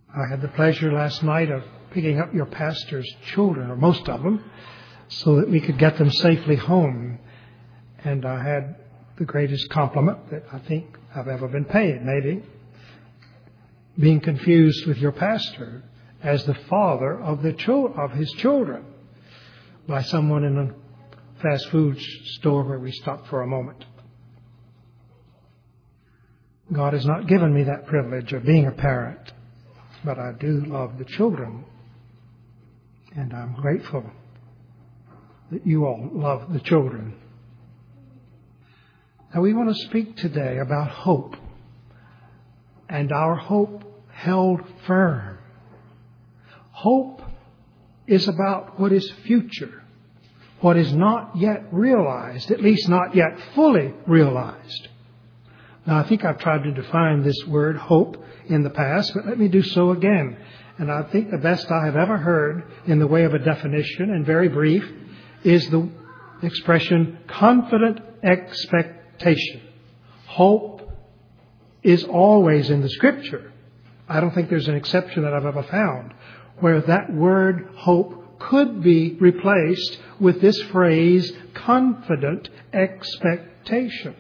I had the pleasure last night of picking up your pastor's children, or most of them, so that we could get them safely home. And I had the greatest compliment that I think I've ever been paid, maybe, being confused with your pastor as the father of his children by someone in a fast food store where we stopped for a moment. God has not given me that privilege of being a parent, but I do love the children, and I'm grateful that you all love the children. Now we want to speak today about hope, and our hope held firm. Hope is about what is future, what is not yet realized, at least not yet fully realized. Now, I think I've tried to define this word hope in the past, but let me do so again. And I think the best I have ever heard in the way of a definition, and very brief, is the expression confident expectation. Hope is always in the Scripture. I don't think there's an exception that I've ever found where that word hope could be replaced with this phrase confident expectation.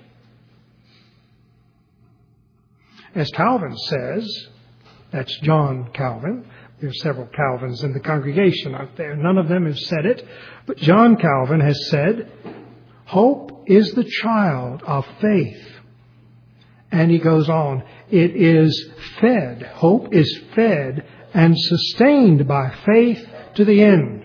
As Calvin says, that's John Calvin. There are several Calvins in the congregation out there. None of them have said it. But John Calvin has said, hope is the child of faith. And he goes on, it is fed. Hope is fed and sustained by faith to the end.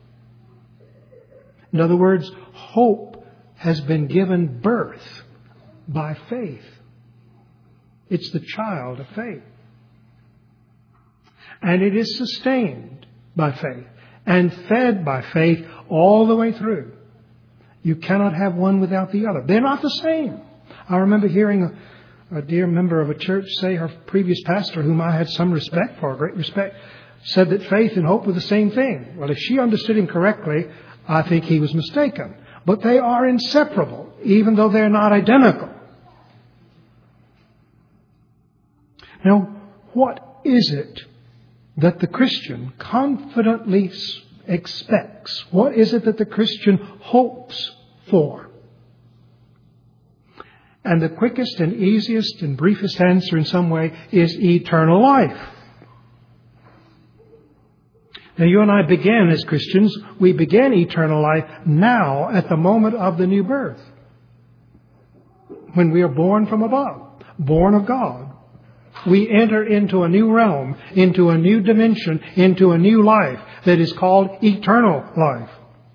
In other words, hope has been given birth by faith. It's the child of faith. And it is sustained by faith and fed by faith all the way through. You cannot have one without the other. They're not the same. I remember hearing a dear member of a church say her previous pastor, whom I had some respect for, great respect, said that faith and hope were the same thing. Well, if she understood him correctly, I think he was mistaken. But they are inseparable, even though they're not identical. Now, what is it that the Christian confidently expects? What is it that the Christian hopes for? And the quickest and easiest and briefest answer in some way is eternal life. Now, you and I began as Christians, we began eternal life now at the moment of the new birth. When we are born from above, born of God. We enter into a new realm, into a new dimension, into a new life that is called eternal life.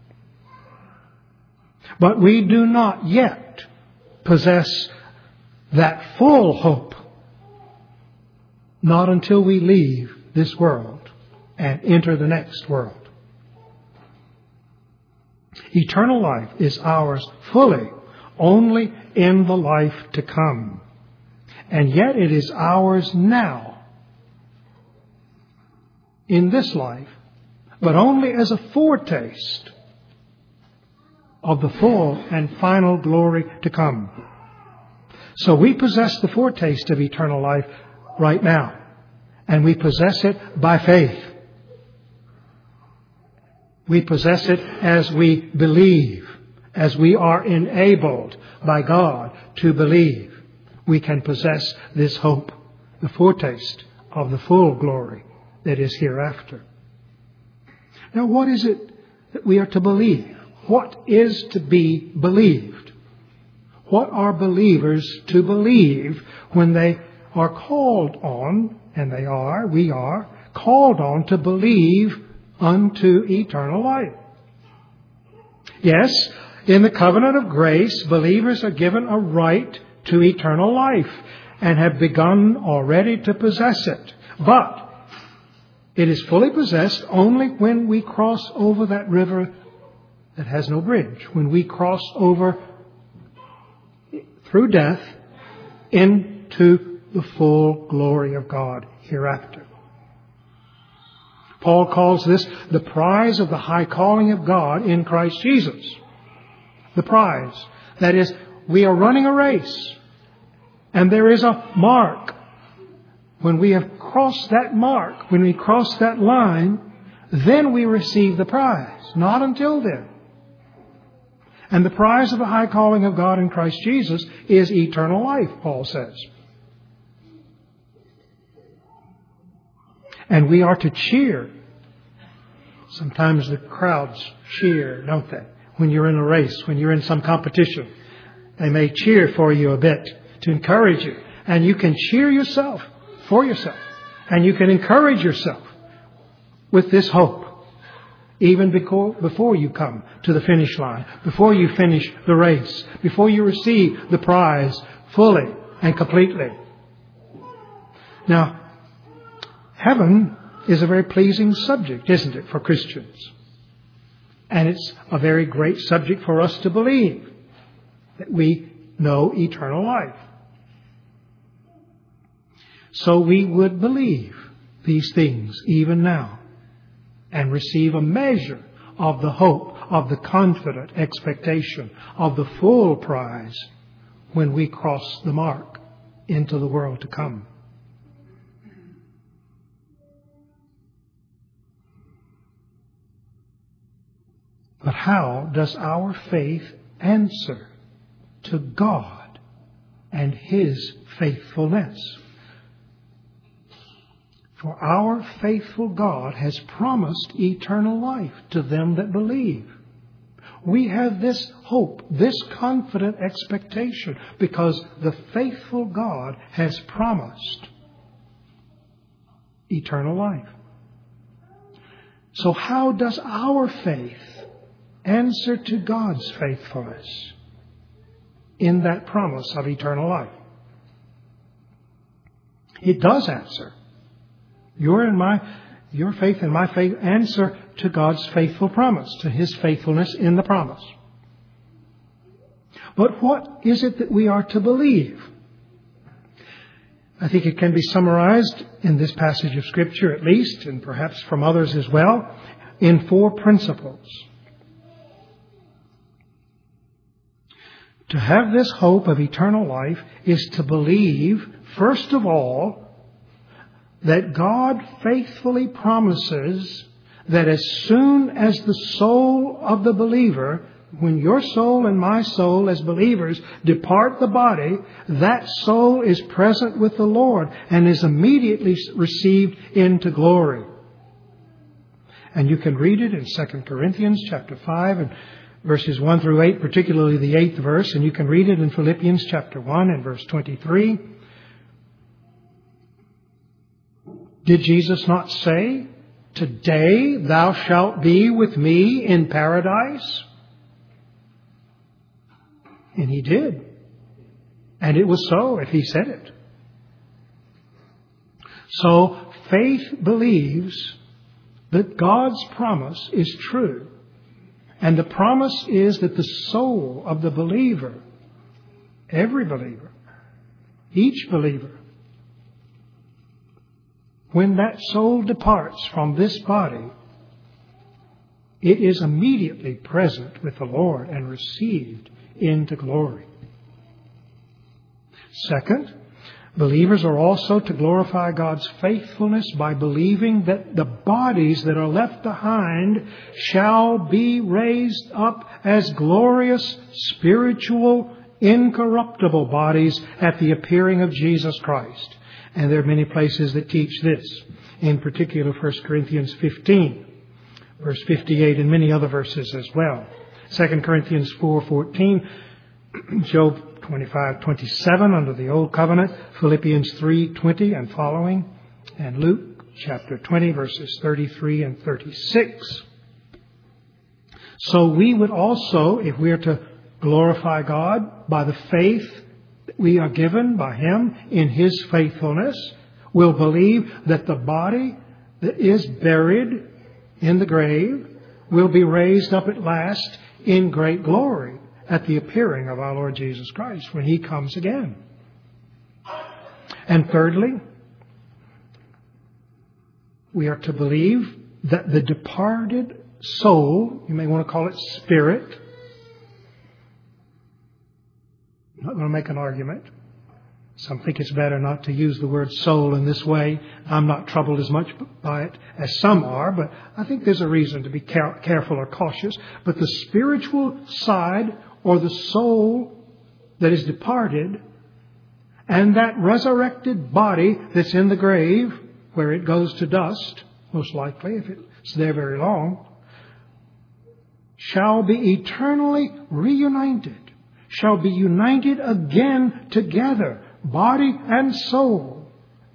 But we do not yet possess that full hope. Not until we leave this world and enter the next world. Eternal life is ours fully, only in the life to come. And yet it is ours now, in this life, but only as a foretaste of the full and final glory to come. So we possess the foretaste of eternal life right now, and we possess it by faith. We possess it as we believe, as we are enabled by God to believe. We can possess this hope, the foretaste of the full glory that is hereafter. Now, what is it that we are to believe? What is to be believed? What are believers to believe when they are called on, and we are called on to believe unto eternal life? Yes, in the covenant of grace, believers are given a right to eternal life and have begun already to possess it. But it is fully possessed only when we cross over that river that has no bridge, when we cross over through death into the full glory of God hereafter. Paul calls this the prize of the high calling of God in Christ Jesus. The prize. That is, we are running a race. And there is a mark When we have crossed that mark, when we cross that line, then we receive the prize. Not until then. And the prize of the high calling of God in Christ Jesus is eternal life, Paul says. And we are to cheer. Sometimes the crowds cheer, don't they? When you're in a race, when you're in some competition, they may cheer for you a bit to encourage you. And you can cheer yourself for yourself. And you can encourage yourself with this hope. Even before you come to the finish line, before you finish the race, before you receive the prize fully and completely. Now, heaven is a very pleasing subject, isn't it, for Christians? And it's a very great subject for us to believe, that we know eternal life. So we would believe these things even now and receive a measure of the hope, of the confident expectation, of the full prize when we cross the mark into the world to come. But how does our faith answer to God and His faithfulness? For our faithful God has promised eternal life to them that believe. We have this hope, this confident expectation, because the faithful God has promised eternal life. So how does our faith answer to God's faithfulness in that promise of eternal life? It does answer. Your faith and my faith answer to God's faithful promise, to His faithfulness in the promise. But what is it that we are to believe? I think it can be summarized in this passage of Scripture at least, and perhaps from others as well, in 4 principles. To have this hope of eternal life is to believe, first of all, that God faithfully promises that as soon as the soul of the believer, when your soul and my soul as believers depart the body, that soul is present with the Lord and is immediately received into glory. And you can read it in 2 Corinthians chapter 5 and verses 1 through 8, particularly the 8th verse, and you can read it in Philippians chapter 1 and verse 23. Did Jesus not say, "Today thou shalt be with me in paradise"? And He did. And it was so if He said it. So faith believes that God's promise is true. And the promise is that the soul of the believer, every believer, each believer, when that soul departs from this body, it is immediately present with the Lord and received into glory. Second, believers are also to glorify God's faithfulness by believing that the bodies that are left behind shall be raised up as glorious, spiritual, incorruptible bodies at the appearing of Jesus Christ. And there are many places that teach this. In particular, 1 Corinthians 15, verse 58, and many other verses as well. 2 Corinthians 4:14, Job 25:27 under the Old Covenant, Philippians 3:20 and following, and Luke chapter 20, verses 33 and 36. So we would also, if we are to glorify God by the faith we are given by Him in His faithfulness, will believe that the body that is buried in the grave will be raised up at last in great glory at the appearing of our Lord Jesus Christ when He comes again. And thirdly, we are to believe that the departed soul, you may want to call it spirit, I'm not going to make an argument. Some think it's better not to use the word soul in this way. I'm not troubled as much by it as some are, but I think there's a reason to be careful or cautious. But the spiritual side, or the soul that is departed, and that resurrected body that's in the grave, where it goes to dust, most likely, if it's there very long, shall be eternally reunited, shall be united again together, body and soul,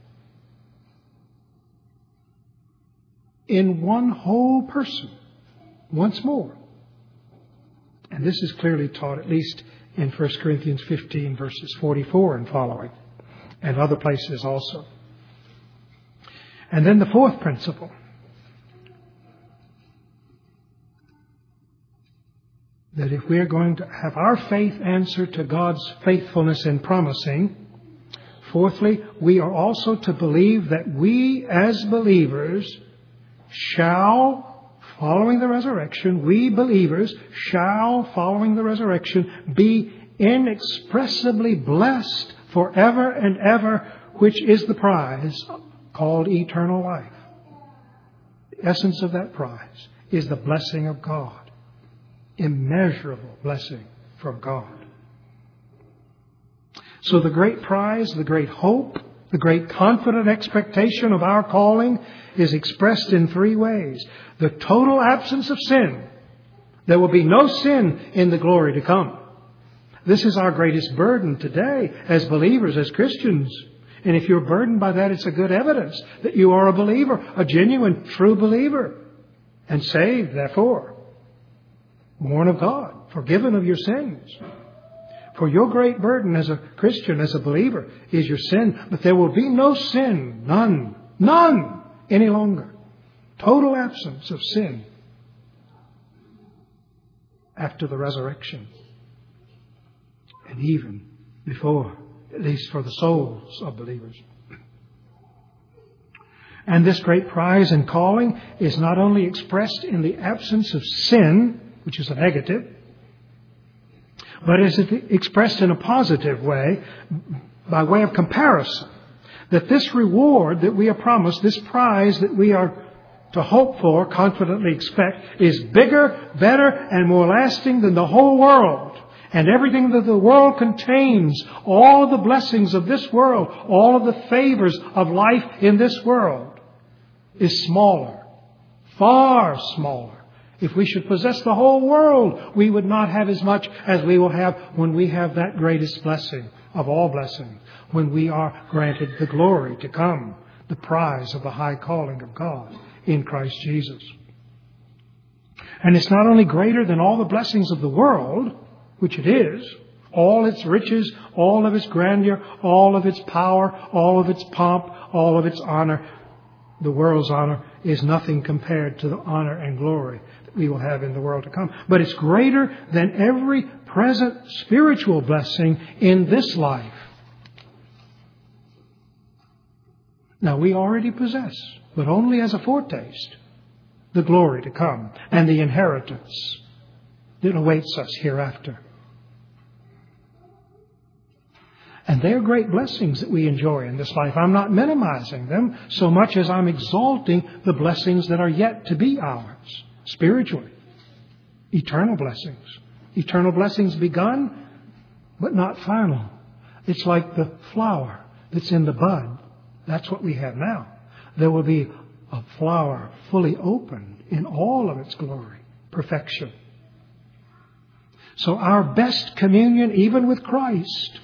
in one whole person, once more. And this is clearly taught, at least in 1 Corinthians 15, verses 44 and following, and other places also. And then the fourth principle. That if we're going to have our faith answer to God's faithfulness in promising, fourthly, we are also to believe that we as believers shall, following the resurrection, we believers shall, following the resurrection, be inexpressibly blessed forever and ever, which is the prize called eternal life. The essence of that prize is the blessing of God. Immeasurable blessing from God. So the great prize, the great hope, the great confident expectation of our calling is expressed in three ways. The total absence of sin. There will be no sin in the glory to come. This is our greatest burden today as believers, as Christians. And if you're burdened by that, it's a good evidence that you are a believer, a genuine, true believer, and saved, therefore. Born of God, forgiven of your sins. For your great burden as a Christian, as a believer, is your sin. But there will be no sin, none any longer. Total absence of sin after the resurrection. And even before, at least for the souls of believers. And this great prize and calling is not only expressed in the absence of sin, which is a negative, but is expressed in a positive way, by way of comparison. That this reward that we are promised, this prize that we are to hope for, confidently expect, is bigger, better, and more lasting than the whole world. And everything that the world contains, all of the blessings of this world, all of the favors of life in this world, is smaller, far smaller. If we should possess the whole world, we would not have as much as we will have when we have that greatest blessing of all blessings, when we are granted the glory to come, the prize of the high calling of God in Christ Jesus. And it's not only greater than all the blessings of the world, which it is, all its riches, all of its grandeur, all of its power, all of its pomp, all of its honor. The world's honor is nothing compared to the honor and glory that we will have in the world to come. But it's greater than every present spiritual blessing in this life. Now, we already possess, but only as a foretaste, the glory to come and the inheritance that awaits us hereafter. And they're great blessings that we enjoy in this life. I'm not minimizing them so much as I'm exalting the blessings that are yet to be ours, spiritually. Eternal blessings. Eternal blessings begun, but not final. It's like the flower that's in the bud. That's what we have now. There will be a flower fully opened in all of its glory, perfection. So our best communion, even with Christ,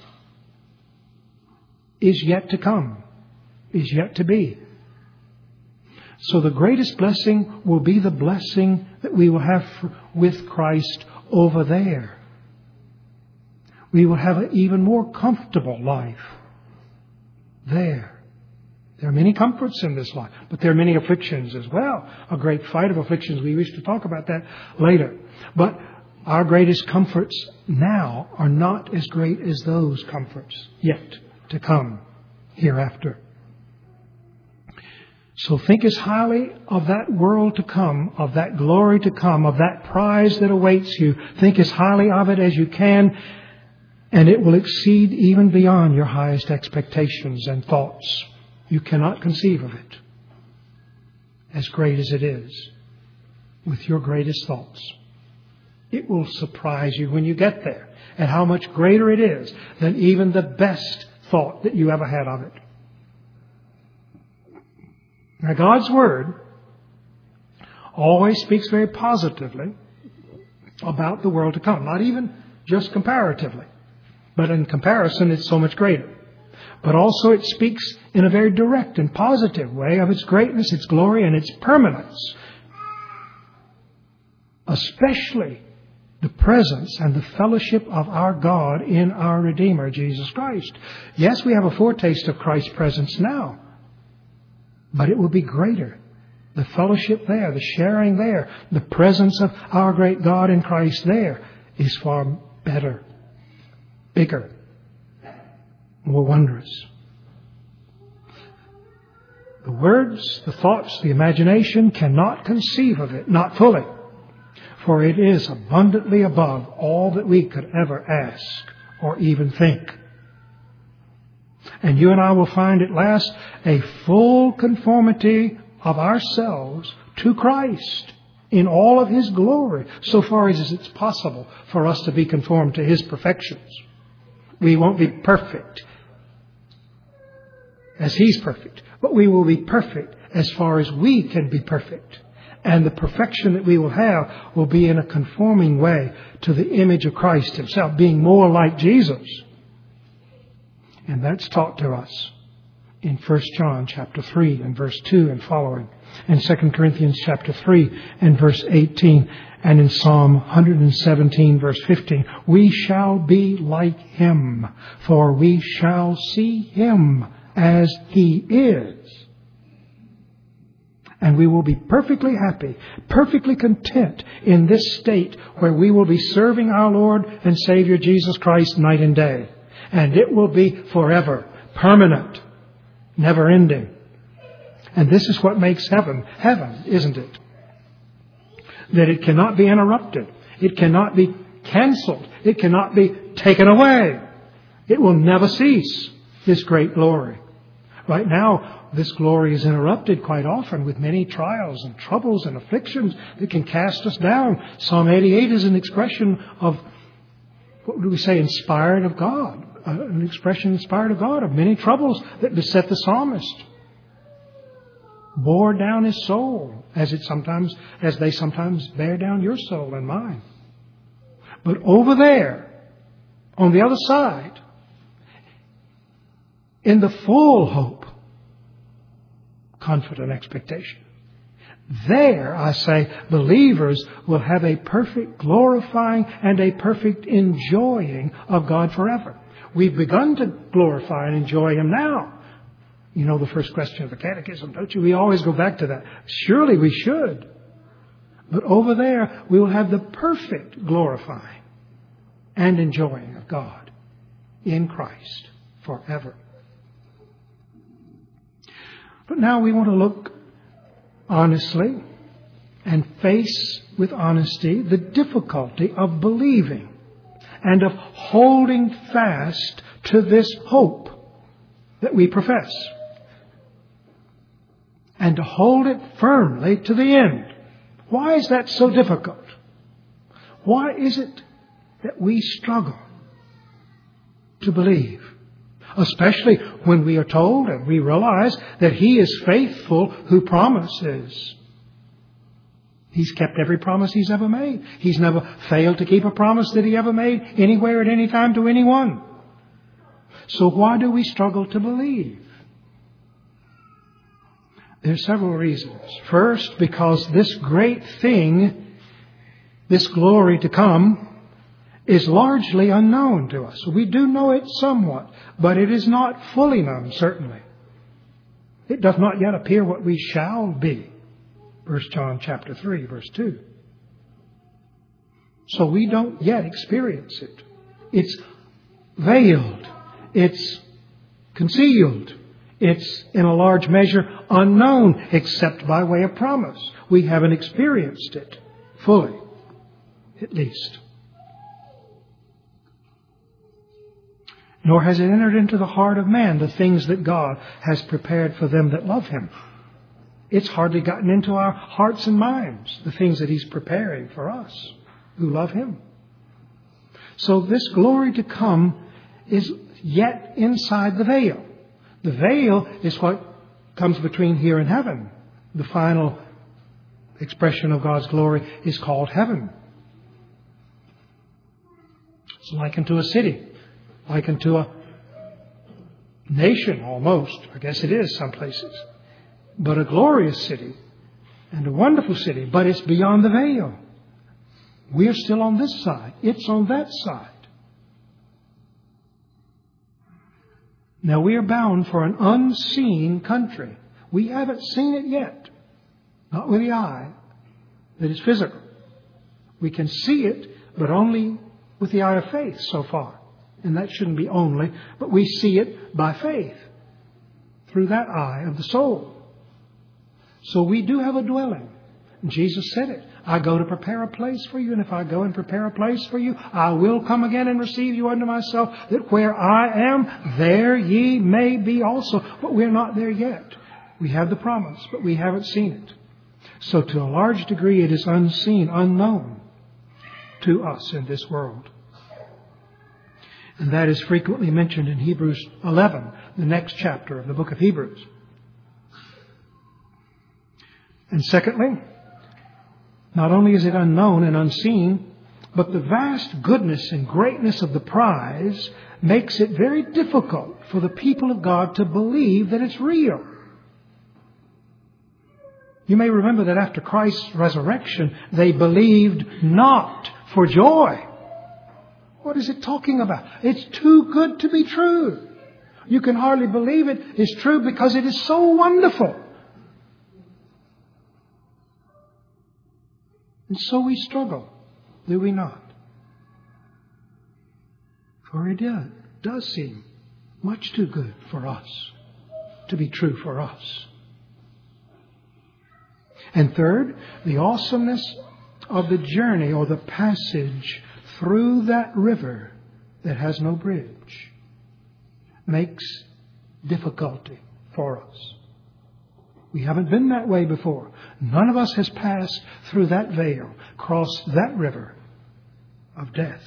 is yet to come, is yet to be. So the greatest blessing will be the blessing that we will have with Christ over there. We will have an even more comfortable life there. There are many comforts in this life, but there are many afflictions as well. A great fight of afflictions. We wish to talk about that later. But our greatest comforts now are not as great as those comforts yet to come hereafter. So think as highly of that world to come, of that glory to come, of that prize that awaits you. Think as highly of it as you can. And it will exceed even beyond your highest expectations and thoughts. You cannot conceive of it, as great as it is, with your greatest thoughts. It will surprise you when you get there at how much greater it is than even the best thought that you ever had of it. Now, God's Word always speaks very positively about the world to come, not even just comparatively. But in comparison, it's so much greater. But also it speaks in a very direct and positive way of its greatness, its glory, and its permanence. Especially the presence and the fellowship of our God in our Redeemer, Jesus Christ. Yes, we have a foretaste of Christ's presence now. But it will be greater. The fellowship there, the sharing there, the presence of our great God in Christ there is far better, bigger, more wondrous. The words, the thoughts, the imagination cannot conceive of it, not fully. For it is abundantly above all that we could ever ask or even think. And you and I will find at last a full conformity of ourselves to Christ in all of His glory, so far as it's possible for us to be conformed to His perfections. We won't be perfect as He's perfect, but we will be perfect as far as we can be perfect. And the perfection that we will have will be in a conforming way to the image of Christ Himself, being more like Jesus. And that's taught to us in 1 John chapter 3 and verse 2 and following, and 2 Corinthians chapter 3 and verse 18, and in Psalm 117 verse 15. We shall be like Him, for we shall see Him as He is. And we will be perfectly happy, perfectly content in this state where we will be serving our Lord and Savior Jesus Christ night and day. And it will be forever, permanent, never ending. And this is what makes heaven, isn't it? That it cannot be interrupted. It cannot be cancelled. It cannot be taken away. It will never cease, this great glory. Right now, this glory is interrupted quite often with many trials and troubles and afflictions that can cast us down. Psalm 88 is an expression of, what do we say, inspired of God. An expression inspired of God, of many troubles that beset the psalmist. Bore down his soul, as they sometimes bear down your soul and mine. But over there, on the other side, in the full hope, confident expectation, there, I say, believers will have a perfect glorifying and a perfect enjoying of God forever. We've begun to glorify and enjoy Him now. You know the first question of the Catechism, don't you? We always go back to that. Surely we should. But over there, we will have the perfect glorifying and enjoying of God in Christ forever. But now we want to look honestly and face with honesty the difficulty of believing and of holding fast to this hope that we profess, and to hold it firmly to the end. Why is that so difficult? Why is it that we struggle to believe? Especially when we are told and we realize that He is faithful who promises. He's kept every promise He's ever made. He's never failed to keep a promise that He ever made anywhere at any time to anyone. So why do we struggle to believe? There are several reasons. First, because this great thing, this glory to come, is largely unknown to us. We do know it somewhat, but it is not fully known, certainly. It doth not yet appear what we shall be. 1 John chapter 3, verse 2. So we don't yet experience it. It's veiled. It's concealed. It's in a large measure unknown, except by way of promise. We haven't experienced it fully, at least. nor has it entered into the heart of man the things that God has prepared for them that love Him. It's hardly gotten into our hearts and minds, the things that He's preparing for us who love Him. So this glory to come is yet inside the veil. The veil is what comes between here and heaven. The final expression of God's glory is called heaven. It's likened to a city, likened to a nation almost. I guess it is some places. But a glorious city and a wonderful city. But it's beyond the veil. We're still on this side. It's on that side. Now we are bound for an unseen country. We haven't seen it yet. Not with the eye that is physical. We can see it, but only with the eye of faith so far. And that shouldn't be only, but we see it by faith through that eye of the soul. So we do have a dwelling. And Jesus said it. I go to prepare a place for you, and if I go and prepare a place for you, I will come again and receive you unto myself, that where I am, there ye may be also. But we're not there yet. We have the promise, but we haven't seen it. So to a large degree, it is unseen, unknown to us in this world. And that is frequently mentioned in Hebrews 11, the next chapter of the book of Hebrews. And secondly, not only is it unknown and unseen, but the vast goodness and greatness of the prize makes it very difficult for the people of God to believe that it's real. You may remember that after Christ's resurrection, they believed not for joy. What is it talking about? It's too good to be true. You can hardly believe it is true because it is so wonderful. And so we struggle, do we not? For it does seem much too good for us to be true for us. And third, the awesomeness of the journey or the passage through that river that has no bridge makes difficulty for us. We haven't been that way before. None of us has passed through that veil, crossed that river of death.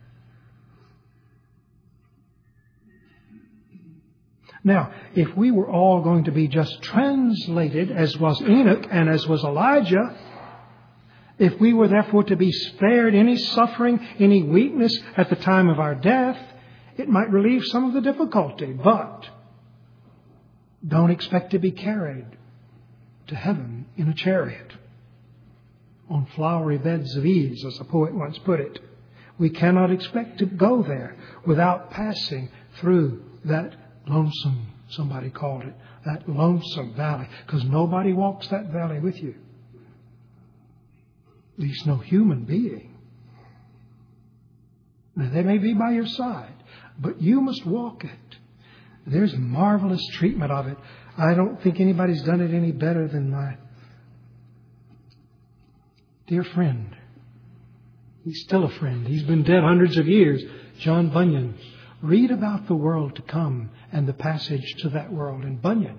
Now, if we were all going to be just translated, as was Enoch and as was Elijah, if we were therefore to be spared any suffering, any weakness at the time of our death, it might relieve some of the difficulty. But don't expect to be carried to heaven in a chariot on flowery beds of ease, as a poet once put it. We cannot expect to go there without passing through that lonesome, somebody called it, that lonesome valley, because nobody walks that valley with you. At least no human being. Now, they may be by your side, but you must walk it. There's marvelous treatment of it. I don't think anybody's done it any better than my dear friend. He's still a friend. He's been dead hundreds of years. John Bunyan. Read about the world to come and the passage to that world in Bunyan.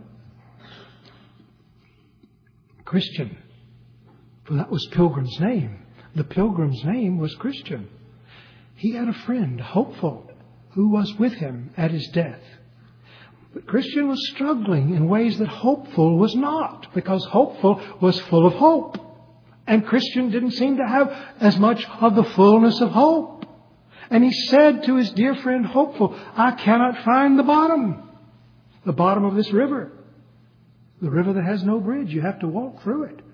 Christian. For that was Pilgrim's name. The Pilgrim's name was Christian. He had a friend, Hopeful, who was with him at his death. But Christian was struggling in ways that Hopeful was not, because Hopeful was full of hope. And Christian didn't seem to have as much of the fullness of hope. And he said to his dear friend Hopeful, I cannot find the bottom of this river. The river that has no bridge. You have to walk through it.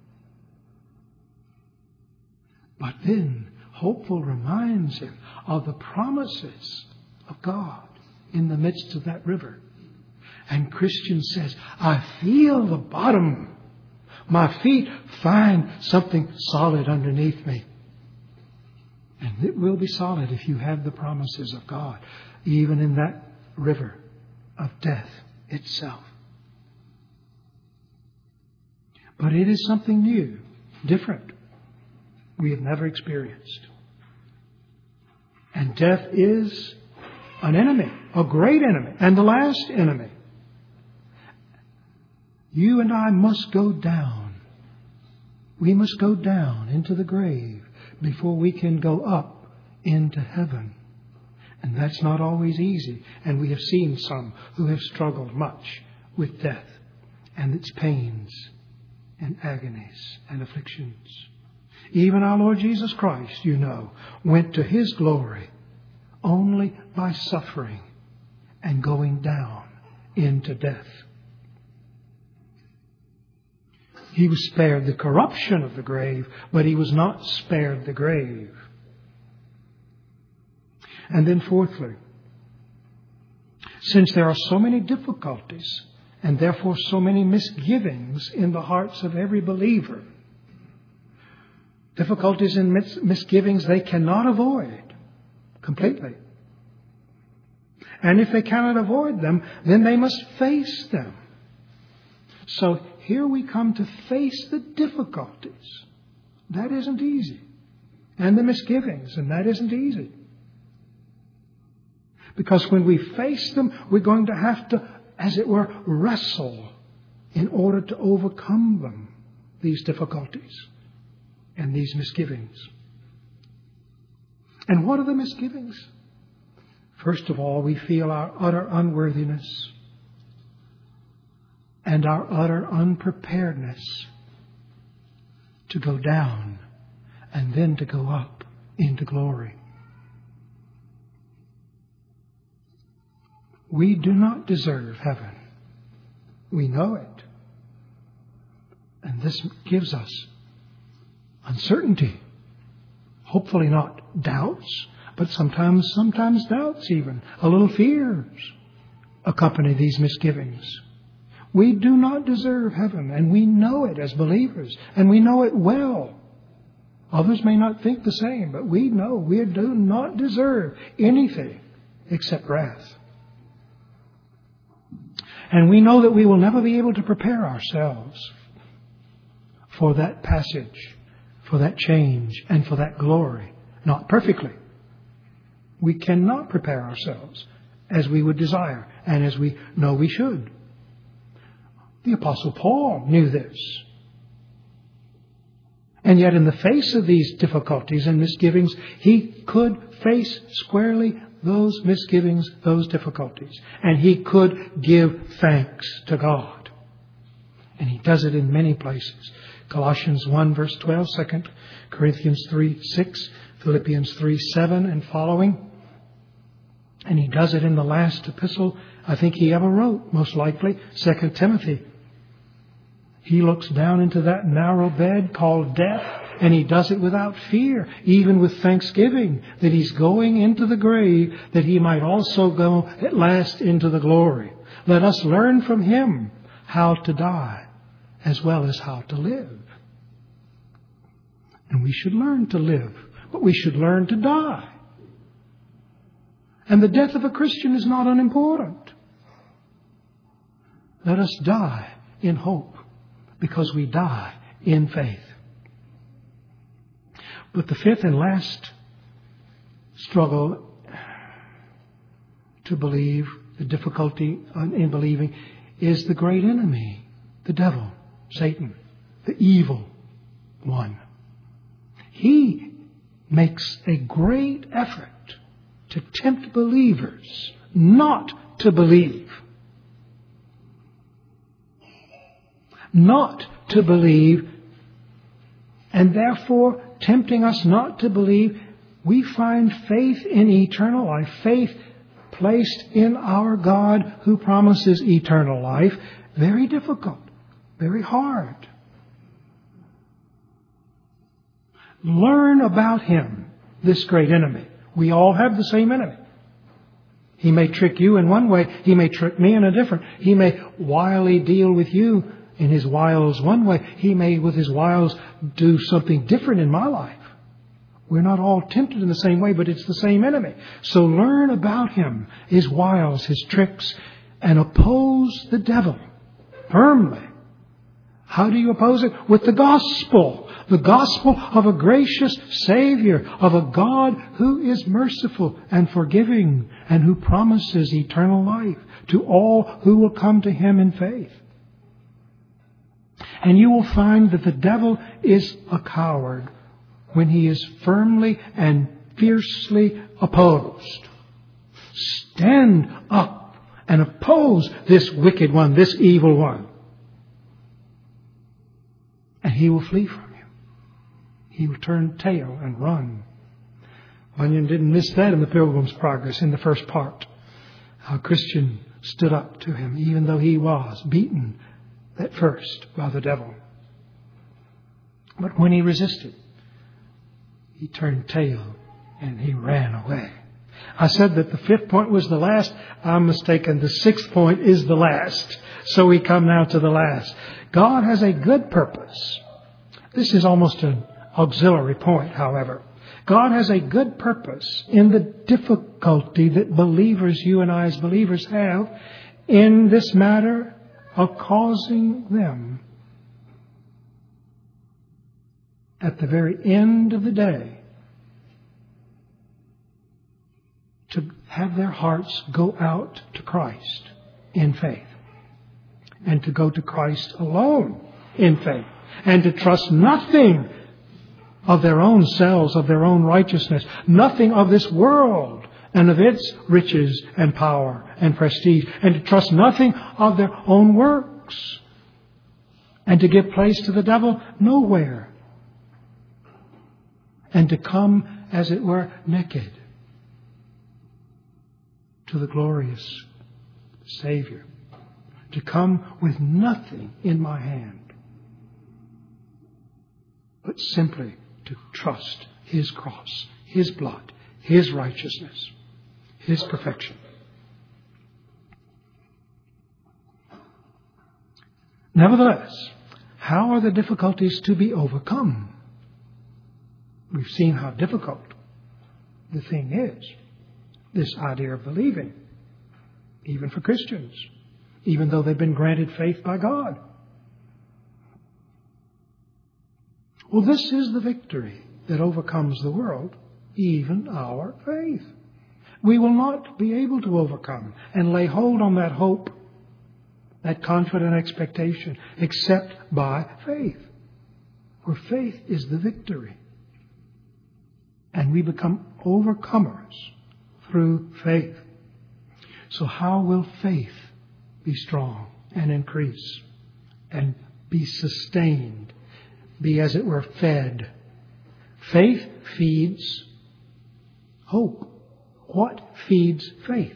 But then Hopeful reminds him of the promises of God in the midst of that river. And Christian says, I feel the bottom. My feet find something solid underneath me. And it will be solid if you have the promises of God, even in that river of death itself. But it is something new, different, we have never experienced. And death is an enemy, a great enemy, and the last enemy. You and I must go down. We must go down into the grave before we can go up into heaven. And that's not always easy. And we have seen some who have struggled much with death and its pains and agonies and afflictions. Even our Lord Jesus Christ, you know, went to His glory only by suffering and going down into death. He was spared the corruption of the grave, but He was not spared the grave. And then fourthly, since there are so many difficulties and therefore so many misgivings in the hearts of every believer, difficulties and misgivings they cannot avoid completely. And if they cannot avoid them, then they must face them. So here we come to face the difficulties. That isn't easy. And the misgivings, and that isn't easy. Because when we face them, we're going to have to, as it were, wrestle in order to overcome them, these difficulties and these misgivings. And what are the misgivings? First of all, we feel our utter unworthiness and our utter unpreparedness to go down and then to go up into glory. We do not deserve heaven. We know it. And this gives us uncertainty. Hopefully not doubts, but sometimes doubts even. A little fears accompany these misgivings. We do not deserve heaven, and we know it as believers, and we know it well. Others may not think the same, but we know we do not deserve anything except wrath. And we know that we will never be able to prepare ourselves for that passage, for that change, and for that glory. Not perfectly. We cannot prepare ourselves as we would desire and as we know we should. The Apostle Paul knew this. And yet in the face of these difficulties and misgivings, he could face squarely those misgivings, those difficulties. And he could give thanks to God. And he does it in many places. Colossians 1 verse 12, 2 Corinthians 3, 6, Philippians 3, 7 and following. And he does it in the last epistle I think he ever wrote, most likely, 2 Timothy. He looks down into that narrow bed called death, and he does it without fear, even with thanksgiving that he's going into the grave, that he might also go at last into the glory. Let us learn from him how to die as well as how to live. And we should learn to live, but we should learn to die. And the death of a Christian is not unimportant. Let us die in hope, because we die in faith. But the fifth and last struggle to believe, the difficulty in believing, is the great enemy, the devil, Satan, the evil one. He makes a great effort to tempt believers not to believe. Not to believe, and therefore tempting us not to believe, we find faith in eternal life, faith placed in our God who promises eternal life, very difficult, very hard. Learn about him, this great enemy. We all have the same enemy. He may trick you in one way, he may trick me in a different. He may wily deal with you in his wiles one way. He may, with his wiles, do something different in my life. We're not all tempted in the same way, but it's the same enemy. So learn about him, his wiles, his tricks, and oppose the devil firmly. How do you oppose it? With the gospel The gospel of a gracious Savior, of a God who is merciful and forgiving and who promises eternal life to all who will come to Him in faith. And you will find that the devil is a coward when he is firmly and fiercely opposed. Stand up and oppose this wicked one, this evil one. And he will flee from you. He will turn tail and run. Bunyan didn't miss that in the Pilgrim's Progress in the first part. How Christian stood up to him, even though he was beaten at first by the devil. But when he resisted, he turned tail and he ran away. I said that the fifth point was the last. I'm mistaken. The sixth point is the last. So we come now to the last. God has a good purpose. This is almost an auxiliary point, however. God has a good purpose in the difficulty that believers, you and I as believers, have in this matter of causing them at the very end of the day to have their hearts go out to Christ in faith, and to go to Christ alone in faith, and to trust nothing of their own selves, of their own righteousness, nothing of this world and of its riches and power and prestige, and to trust nothing of their own works, and to give place to the devil nowhere, and to come, as it were, naked to the glorious Savior, to come with nothing in my hand, but simply to trust His cross, His blood, His righteousness, His perfection. Nevertheless, how are the difficulties to be overcome? We've seen how difficult the thing is, this idea of believing, even for Christians, even though they've been granted faith by God. Well, this is the victory that overcomes the world, even our faith. We will not be able to overcome and lay hold on that hope, that confident expectation, except by faith. For faith is the victory. And we become overcomers through faith. So how will faith be strong and increase and be sustained, be, as it were, fed? Faith feeds hope. What feeds faith?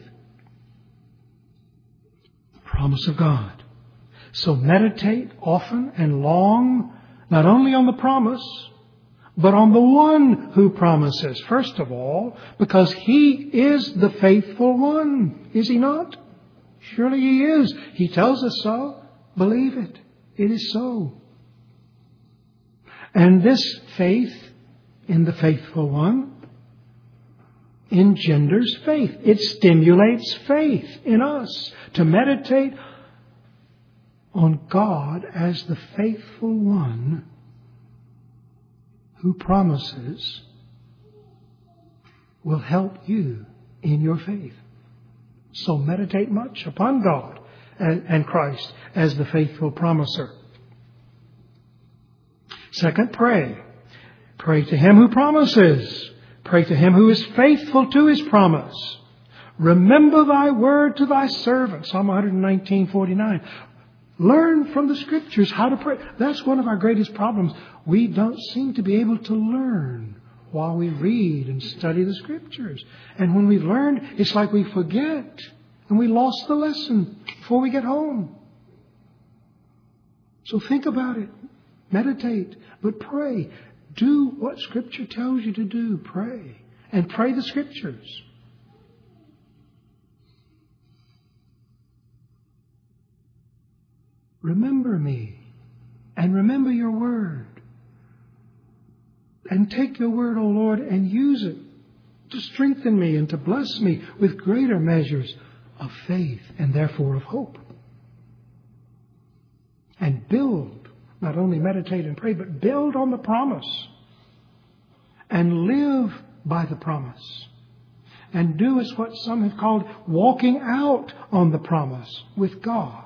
The promise of God. So meditate often and long, not only on the promise, but on the one who promises. First of all, because He is the faithful one. Is He not? Surely He is. He tells us so. Believe it. It is so. And this faith in the faithful one engenders faith. It stimulates faith in us to meditate on God as the faithful one who promises will help you in your faith. So meditate much upon God and Christ as the faithful promiser. Second, pray. Pray to Him who promises. Pray to Him who is faithful to His promise. Remember Thy word to Thy servant. Psalm 119:49. Learn from the Scriptures how to pray. That's one of our greatest problems. We don't seem to be able to learn while we read and study the Scriptures. And when we've learned, it's like we forget. And we lost the lesson before we get home. So think about it. Meditate. But pray. Do what Scripture tells you to do. Pray. And pray the Scriptures. Remember me, and remember your word. And take your word, O Lord, and use it to strengthen me and to bless me with greater measures of faith and therefore of hope. And build Not only meditate and pray, but build on the promise. And live by the promise. And do as what some have called walking out on the promise with God.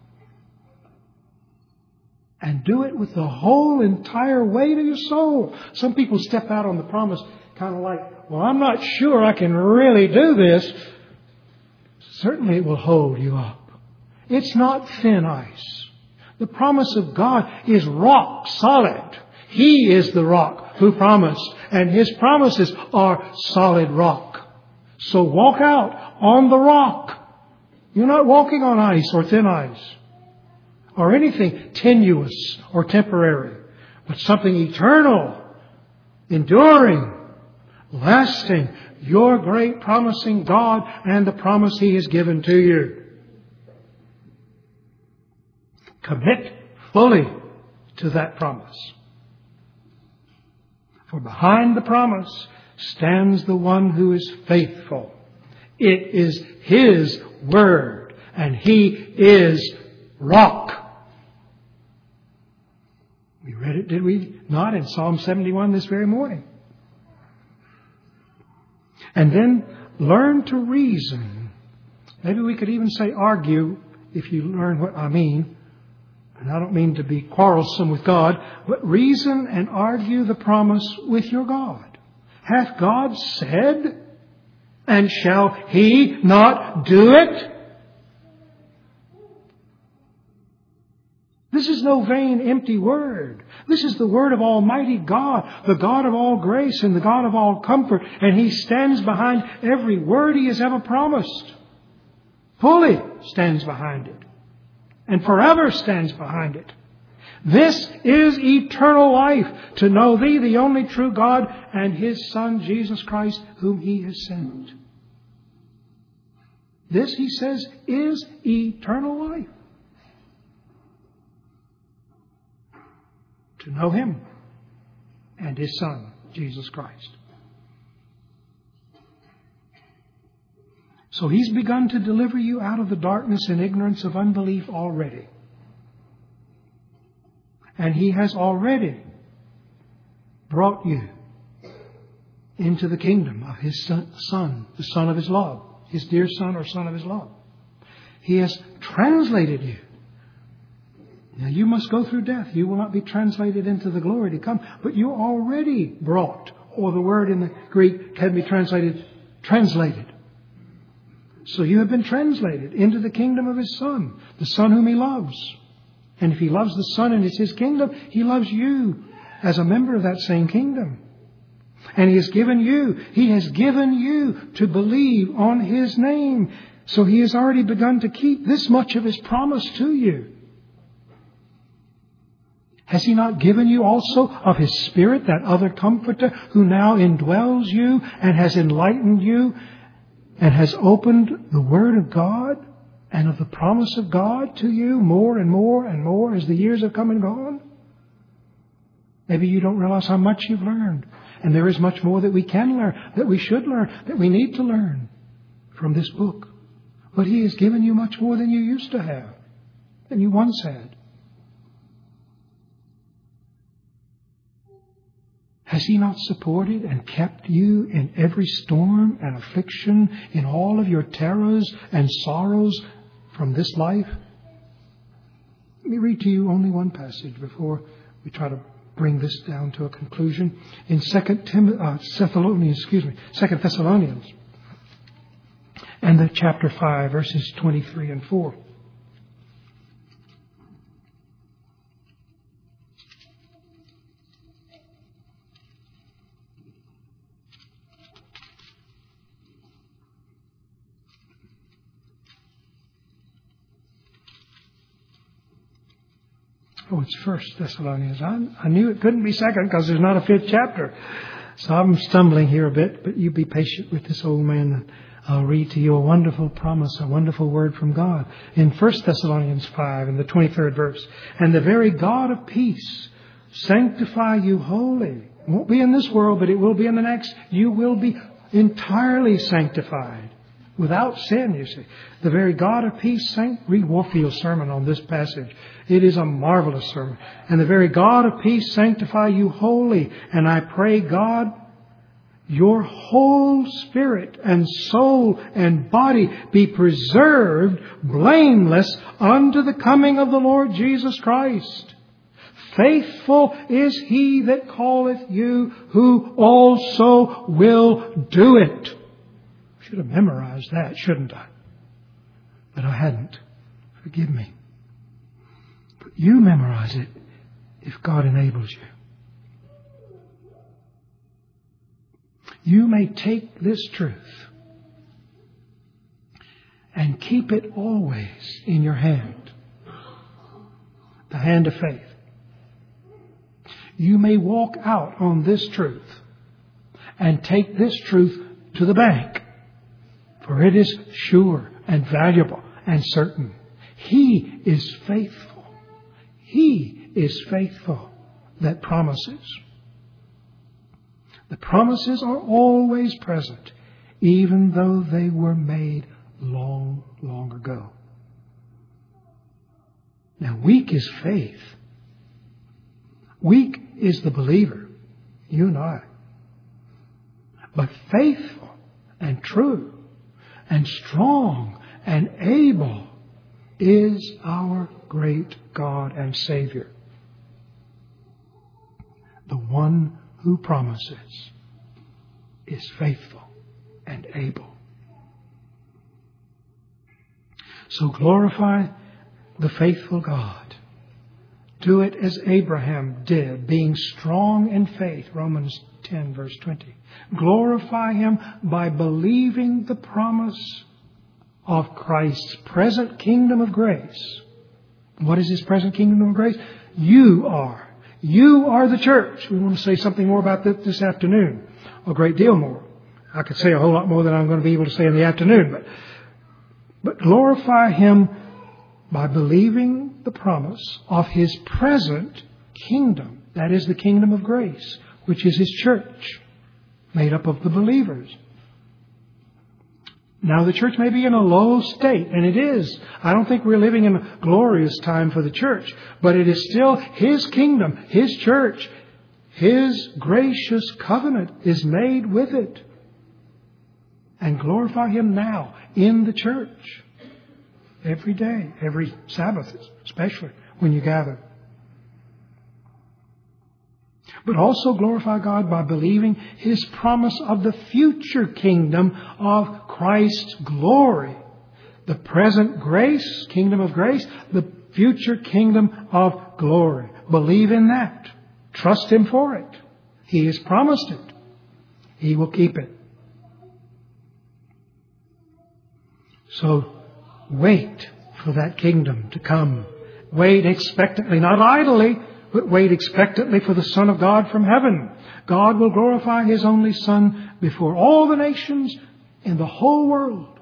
And do it with the whole entire weight of your soul. Some people step out on the promise kind of like, well, I'm not sure I can really do this. Certainly it will hold you up. It's not thin ice. The promise of God is rock solid. He is the rock who promised. And His promises are solid rock. So walk out on the rock. You're not walking on ice or thin ice or anything tenuous or temporary, but something eternal, enduring, lasting. Your great promising God and the promise He has given to you. Commit fully to that promise. For behind the promise stands the one who is faithful. It is His word, and He is rock. We read it, did we not, in Psalm 71 this very morning? And then learn to reason. Maybe we could even say argue, if you learn what I mean. And I don't mean to be quarrelsome with God, but reason and argue the promise with your God. Hath God said, and shall He not do it? This is no vain, empty word. This is the word of Almighty God, the God of all grace and the God of all comfort. And He stands behind every word He has ever promised. Fully stands behind it. And forever stands behind it. This is eternal life, to know Thee, the only true God, and His Son, Jesus Christ, whom He has sent. This, He says, is eternal life. To know Him and His Son, Jesus Christ. So He's begun to deliver you out of the darkness and ignorance of unbelief already. And He has already brought you into the kingdom of His Son, the Son of His love, His dear Son or Son of His love. He has translated you. Now you must go through death. You will not be translated into the glory to come. But you're already brought, or the word in the Greek can be translated. So you have been translated into the kingdom of His Son, the Son whom He loves. And if He loves the Son and it's His kingdom, He loves you as a member of that same kingdom. And He has given you to believe on His name. So He has already begun to keep this much of His promise to you. Has He not given you also of His Spirit, that other Comforter, who now indwells you and has enlightened you and has opened the Word of God and of the promise of God to you more and more and more as the years have come and gone? Maybe you don't realize how much you've learned. And there is much more that we can learn, that we should learn, that we need to learn from this book. But He has given you much more than you used to have, than you once had. Has He not supported and kept you in every storm and affliction, in all of your terrors and sorrows from this life? Let me read to you only one passage before we try to bring this down to a conclusion. In 2 Thessalonians, and the chapter 5, verses 23 and 4. Oh, it's 1 Thessalonians. I knew it couldn't be 2nd because there's not a 5th chapter. So I'm stumbling here a bit, but you be patient with this old man. And I'll read to you a wonderful promise, a wonderful word from God. In 1 Thessalonians 5, in the 23rd verse. And the very God of peace sanctify you wholly. It won't be in this world, but it will be in the next. You will be entirely sanctified. Without sin, you see. The very God of peace, read Warfield's sermon on this passage. It is a marvelous sermon. And the very God of peace sanctify you wholly. And I pray, God, your whole spirit and soul and body be preserved blameless unto the coming of the Lord Jesus Christ. Faithful is he that calleth you, who also will do it. Should have memorized that, shouldn't I? But I hadn't. Forgive me. But you memorize it if God enables you. You may take this truth and keep it always in your hand. The hand of faith. You may walk out on this truth and take this truth to the bank. For it is sure and valuable and certain. He is faithful. He is faithful that promises. The promises are always present, even though they were made long, long ago. Now, weak is faith. Weak is the believer, you and I. But faithful and true and strong and able is our great God and Savior. The one who promises is faithful and able. So glorify the faithful God. Do it as Abraham did, being strong in faith. Romans 10, verse 20. Glorify Him by believing the promise of Christ's present kingdom of grace. What is His present kingdom of grace? You are. You are the church. We want to say something more about that this afternoon. A great deal more. I could say a whole lot more than I'm going to be able to say in the afternoon. But glorify Him by believing the promise of His present kingdom. That is the kingdom of grace, which is His church, made up of the believers. Now, the church may be in a low state, and it is. I don't think we're living in a glorious time for the church, but it is still His kingdom, His church. His gracious covenant is made with it. And glorify Him now in the church. Every day, every Sabbath, especially when you gather. But also glorify God by believing His promise of the future kingdom of Christ's glory. The present grace, kingdom of grace, the future kingdom of glory. Believe in that. Trust Him for it. He has promised it. He will keep it. So wait for that kingdom to come. Wait expectantly, not idly, but wait expectantly for the Son of God from heaven. God will glorify His only Son before all the nations in the whole world.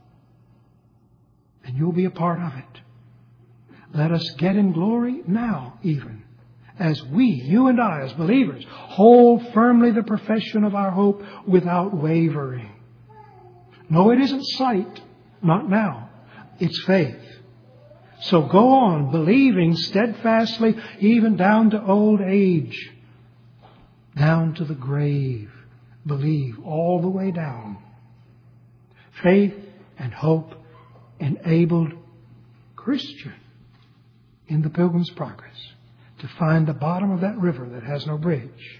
And you'll be a part of it. Let us get in glory now even, as we, you and I as believers, hold firmly the profession of our hope without wavering. No, it isn't sight. Not now. It's faith. So go on believing steadfastly even down to old age. Down to the grave. Believe all the way down. Faith and hope enabled Christian in the Pilgrim's Progress to find the bottom of that river that has no bridge.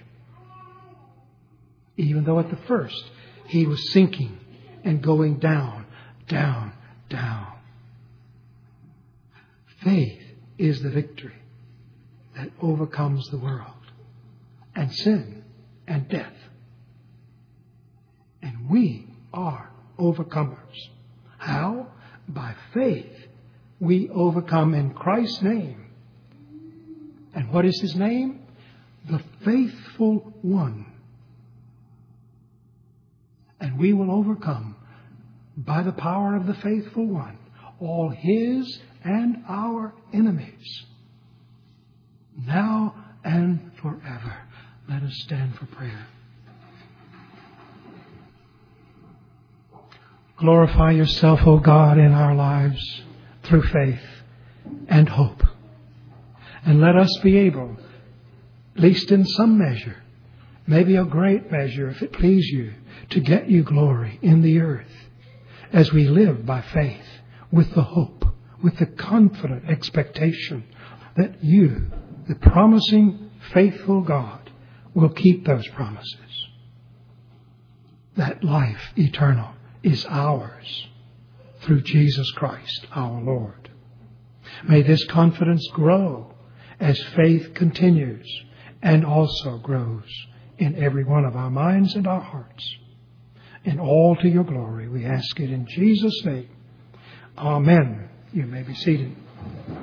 Even though at the first he was sinking and going down. Down, down. Faith is the victory that overcomes the world and sin and death. And we are overcomers. How? By faith we overcome in Christ's name. And what is His name? The Faithful One. And we will overcome by the power of the Faithful One, all His and our enemies, now and forever. Let us stand for prayer. glorify yourself, O God, in our lives through faith and hope. And let us be able, at least in some measure, maybe a great measure, if it please you, to get you glory in the earth as we live by faith with the hope, with the confident expectation that you, the promising, faithful God, will keep those promises. That life eternal is ours through Jesus Christ our Lord. May this confidence grow as faith continues and also grows in every one of our minds and our hearts. And all to your glory, we ask it in Jesus' name. Amen. You may be seated.